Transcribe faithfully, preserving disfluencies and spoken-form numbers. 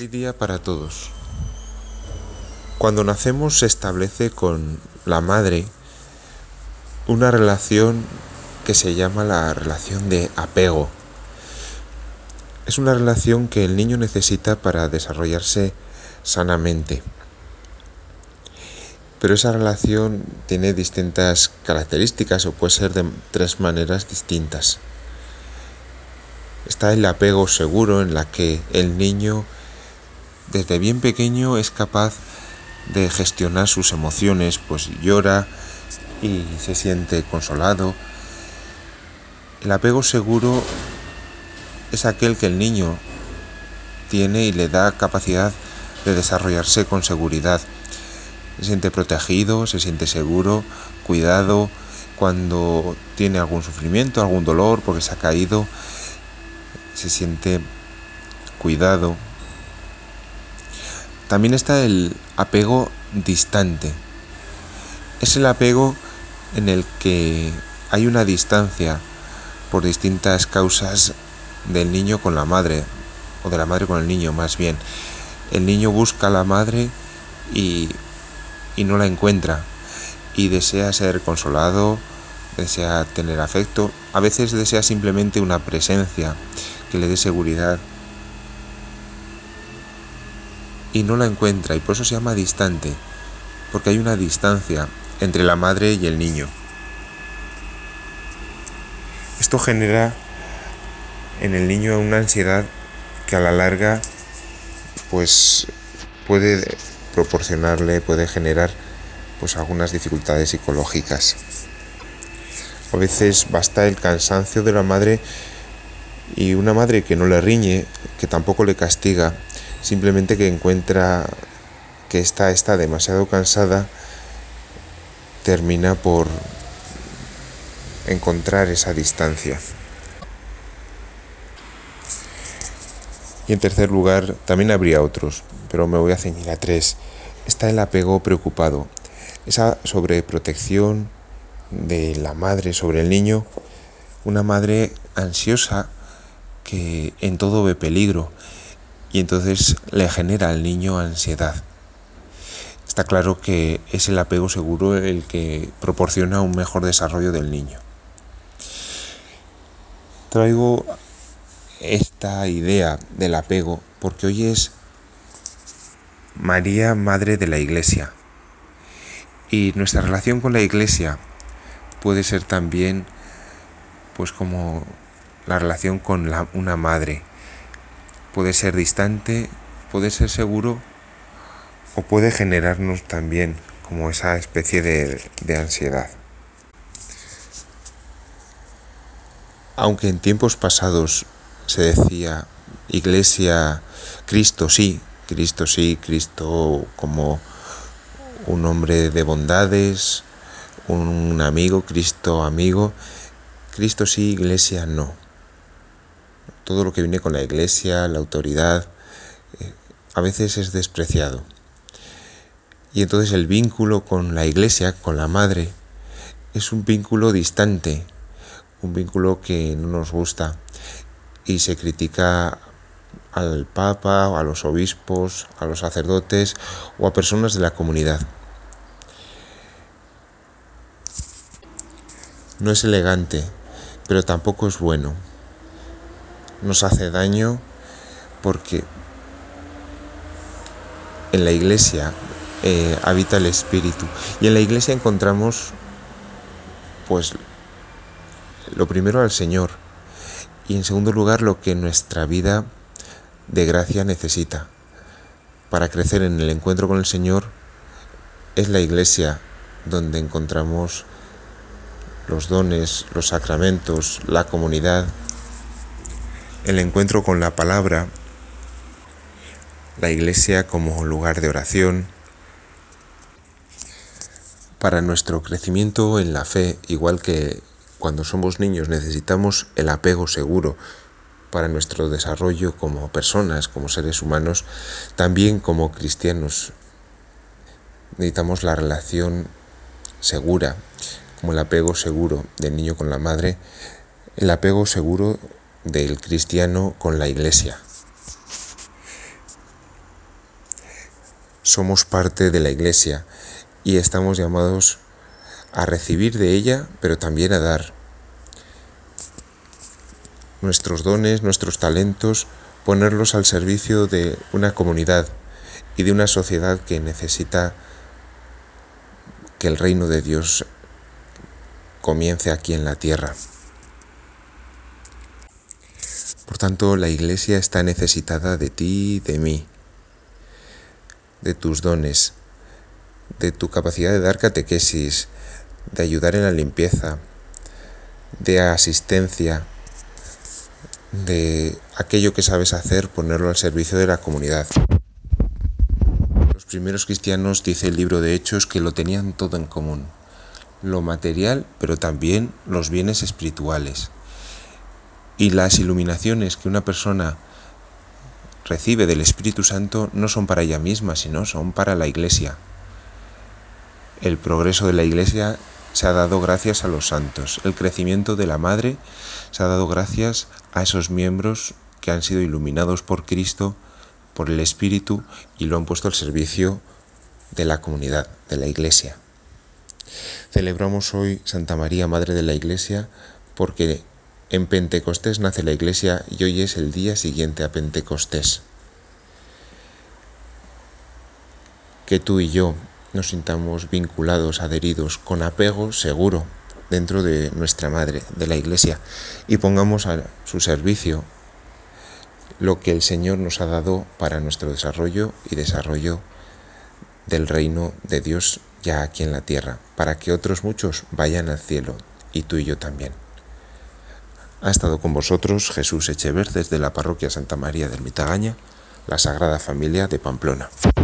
Feliz día para todos. Cuando nacemos se establece con la madre una relación que se llama la relación de apego. Es una relación que el niño necesita para desarrollarse sanamente. Pero esa relación tiene distintas características o puede ser de tres maneras distintas. Está el apego seguro, en la que el niño desde bien pequeño es capaz de gestionar sus emociones, pues llora y se siente consolado. El apego seguro es aquel que el niño tiene y le da capacidad de desarrollarse con seguridad. Se siente protegido, se siente seguro, cuidado cuando tiene algún sufrimiento, algún dolor porque se ha caído, se siente cuidado. También está el apego distante. Es el apego en el que hay una distancia por distintas causas del niño con la madre, o de la madre con el niño más bien. El niño busca a la madre y, y no la encuentra, y desea ser consolado, desea tener afecto, a veces desea simplemente una presencia que le dé seguridad, y no la encuentra, y por eso se llama distante, porque hay una distancia entre la madre y el niño. Esto genera en el niño una ansiedad que a la larga pues puede proporcionarle, puede generar pues algunas dificultades psicológicas. A veces basta el cansancio de la madre, y una madre que no le riñe, que tampoco le castiga, simplemente que encuentra que ésta está demasiado cansada, termina por encontrar esa distancia. Y en tercer lugar, también habría otros, pero me voy a ceñir a tres. Está el apego preocupado, esa sobreprotección de la madre sobre el niño, una madre ansiosa que en todo ve peligro, y entonces le genera al niño ansiedad. Está claro que es el apego seguro el que proporciona un mejor desarrollo del niño. Traigo esta idea del apego porque hoy es María, Madre de la Iglesia, y nuestra relación con la Iglesia puede ser también pues como la relación con la, una madre. Puede ser distante, puede ser seguro, o puede generarnos también como esa especie de, de ansiedad. Aunque en tiempos pasados se decía Iglesia, Cristo sí, Cristo sí, Cristo como un hombre de bondades, un amigo, Cristo amigo, Cristo sí, Iglesia no. Todo lo que viene con la Iglesia, la autoridad, eh, a veces es despreciado. Y entonces el vínculo con la Iglesia, con la Madre, es un vínculo distante, un vínculo que no nos gusta, y se critica al Papa, o a los obispos, a los sacerdotes o a personas de la comunidad. No es elegante, pero tampoco es bueno. Nos hace daño porque en la Iglesia eh, habita el Espíritu, y en la Iglesia encontramos pues lo primero al Señor, y en segundo lugar lo que nuestra vida de gracia necesita. Para crecer en el encuentro con el Señor es la Iglesia donde encontramos los dones, los sacramentos, la comunidad, el encuentro con la palabra, la Iglesia como lugar de oración. Para nuestro crecimiento en la fe, igual que cuando somos niños necesitamos el apego seguro, para nuestro desarrollo como personas, como seres humanos, también como cristianos necesitamos la relación segura, como el apego seguro del niño con la madre, el apego seguro del cristiano con la Iglesia. somos parte de la Iglesia y estamos llamados a recibir de ella, pero también a dar nuestros dones, nuestros talentos, ponerlos al servicio de una comunidad y de una sociedad que necesita que el reino de Dios comience aquí en la tierra. Por tanto, la Iglesia está necesitada de ti y de mí, de tus dones, de tu capacidad de dar catequesis, de ayudar en la limpieza, de asistencia, de aquello que sabes hacer, ponerlo al servicio de la comunidad. Los primeros cristianos, dice el libro de Hechos, que lo tenían todo en común, lo material, pero también los bienes espirituales. Y las iluminaciones que una persona recibe del Espíritu Santo no son para ella misma, sino son para la Iglesia. El progreso de la Iglesia se ha dado gracias a los santos. El crecimiento de la Madre se ha dado gracias a esos miembros que han sido iluminados por Cristo, por el Espíritu, y lo han puesto al servicio de la comunidad, de la Iglesia. Celebramos hoy Santa María, Madre de la Iglesia, porque en Pentecostés nace la Iglesia y hoy es el día siguiente a Pentecostés. Que tú y yo nos sintamos vinculados, adheridos, con apego seguro dentro de nuestra Madre, de la Iglesia, y pongamos a su servicio lo que el Señor nos ha dado para nuestro desarrollo y desarrollo del reino de Dios ya aquí en la tierra, para que otros muchos vayan al cielo, y tú y yo también. Ha estado con vosotros Jesús Echever desde la parroquia Santa María del Mitagaña, la Sagrada Familia de Pamplona.